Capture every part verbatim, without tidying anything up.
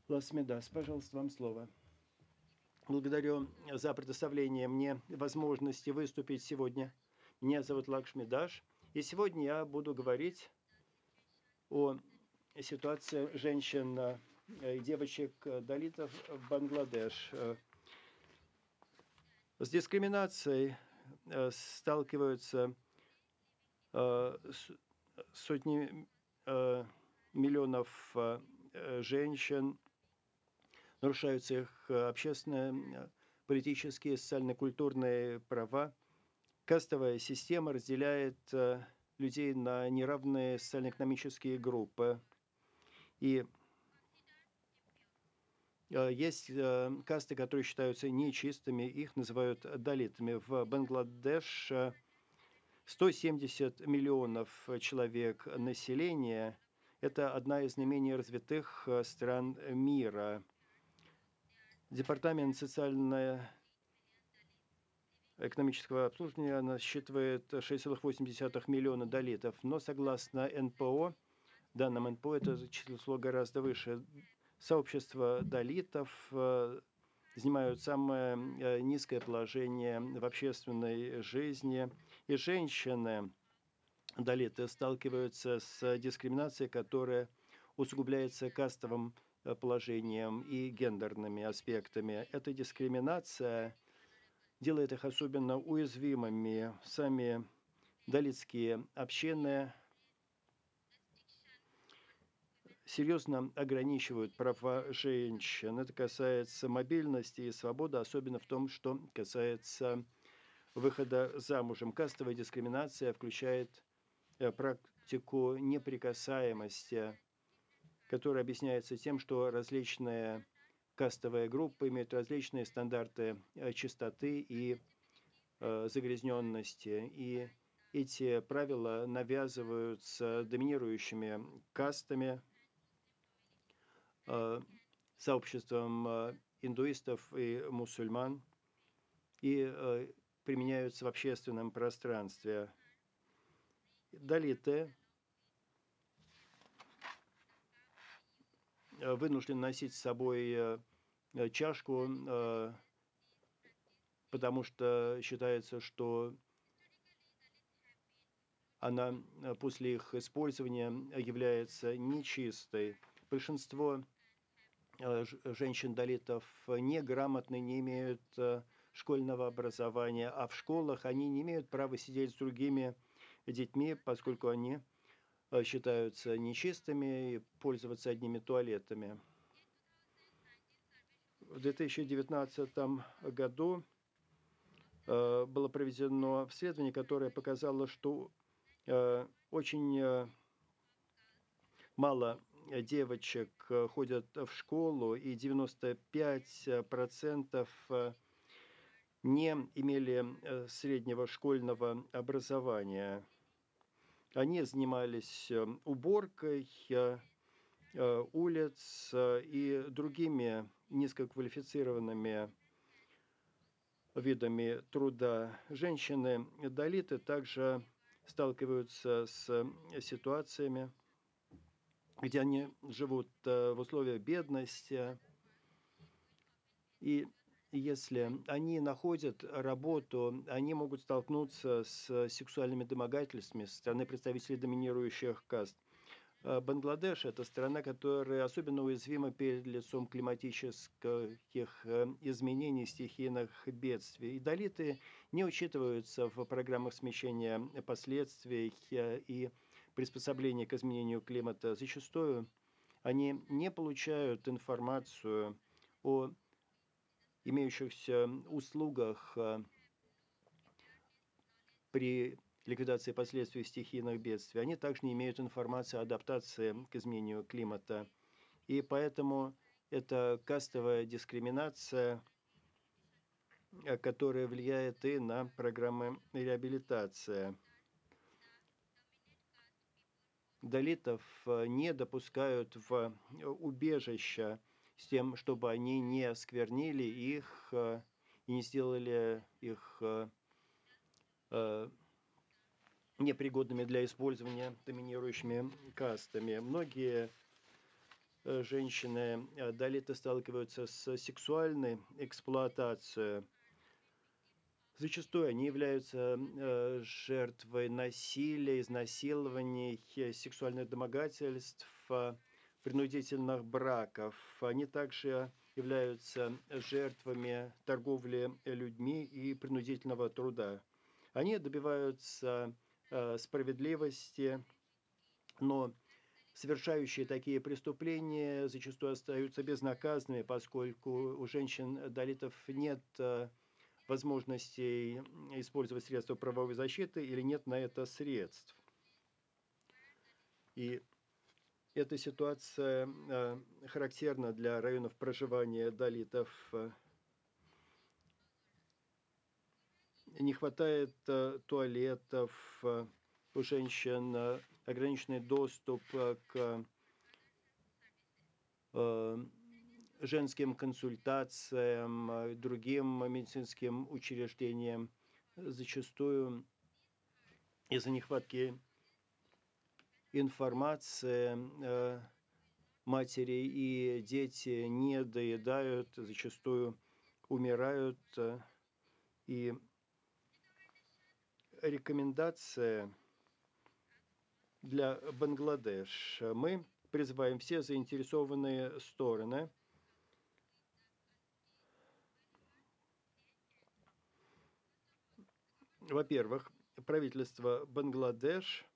Ласмедас, пожалуйста, вам слово. Благодарю за предоставление мне возможности выступить сегодня. Меня зовут Лакшмидаш, и сегодня я буду говорить о ситуации женщин э, и девочек э, далитов в Бангладеш. Э, С дискриминацией э, сталкиваются э, с- сотни э, миллионов э, э, женщин, нарушаются их э, общественные, э, политические, социально-культурные права. Кастовая система разделяет э, людей на неравные социально-экономические группы. И э, есть э, касты, которые считаются нечистыми, их называют далитами. В Бангладеш э, сто семьдесят миллионов человек населения. Это одна из наименее развитых э, стран мира. Департамент социальной экономического обслуживания насчитывает шесть целых восемь десятых миллиона далитов, но согласно эн пэ о, данным эн пэ о, это число гораздо выше. Сообщество далитов э, занимают самое э, низкое положение в общественной жизни, и женщины далиты сталкиваются с дискриминацией, которая усугубляется кастовым э, положением и гендерными аспектами. Эта дискриминация делает их особенно уязвимыми. Сами далитские общины серьезно ограничивают права женщин. Это касается мобильности и свободы, особенно в том, что касается выхода замужем. Кастовая дискриминация включает э, практику неприкасаемости, которая объясняется тем, что различные кастовые группы имеют различные стандарты э, чистоты и э, загрязненности. И эти правила навязываются доминирующими кастами, э, сообществом э, индуистов и мусульман и э, применяются в общественном пространстве. Далиты э, вынуждены носить с собой э, э, чашку, э, потому что считается, что она э, после их использования является нечистой. Большинство э, ж- женщин-далитов неграмотны, не имеют э, школьного образования, а в школах они не имеют права сидеть с другими детьми, поскольку они э, считаются нечистыми и пользоваться одними туалетами. В две тысячи девятнадцатом году э, было проведено обследование, которое показало, что э, очень э, мало э, девочек э, ходят в школу, и девяносто пять процентов э, не имели э, среднего школьного образования. Они занимались э, уборкой э, э, улиц э, и другими низкоквалифицированными видами труда. Женщины-далиты также сталкиваются с э, ситуациями, где они живут э, в условиях бедности, и если они находят работу, они могут столкнуться с сексуальными домогательствами со стороны представителей доминирующих каст. Э, Бангладеш– это страна, которая особенно уязвима перед лицом климатических э, изменений, стихийных бедствий. И далиты не учитываются в программах смещения последствий э, и приспособления к изменению климата. Зачастую они не получают информацию о имеющихся услугах э, при ликвидации последствий стихийных бедствий. Они также не имеют информации о адаптации к изменению климата. И поэтому это кастовая дискриминация, э, которая влияет и на программы реабилитации. Далитов э, не допускают в э, убежища с тем, чтобы они не осквернили их э, и не сделали их э, э, непригодными для использования доминирующими кастами. Многие женщины далиты сталкиваются с сексуальной эксплуатацией. Зачастую они являются жертвой насилия, изнасилований, сексуальных домогательств, принудительных браков. Они также являются жертвами торговли людьми и принудительного труда. Они добиваются справедливости, но совершающие такие преступления зачастую остаются безнаказанными, поскольку у женщин-далитов нет возможностей использовать средства правовой защиты или нет на это средств. И эта ситуация характерна для районов проживания далитов. Не хватает туалетов, у женщин ограниченный доступ к женским консультациям, другим медицинским учреждениям. Зачастую из-за нехватки информации матери и дети не доедают, зачастую умирают. И рекомендация для Бангладеш. Мы призываем все заинтересованные стороны во-первых, правительство Бангладеш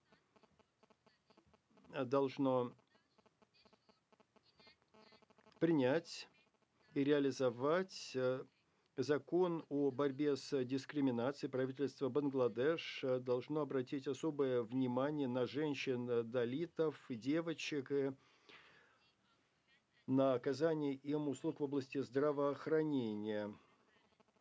должно принять и реализовать закон о борьбе с дискриминацией. Правительство Бангладеш должно обратить особое внимание на женщин-далитов и девочек, и на оказание им услуг в области здравоохранения.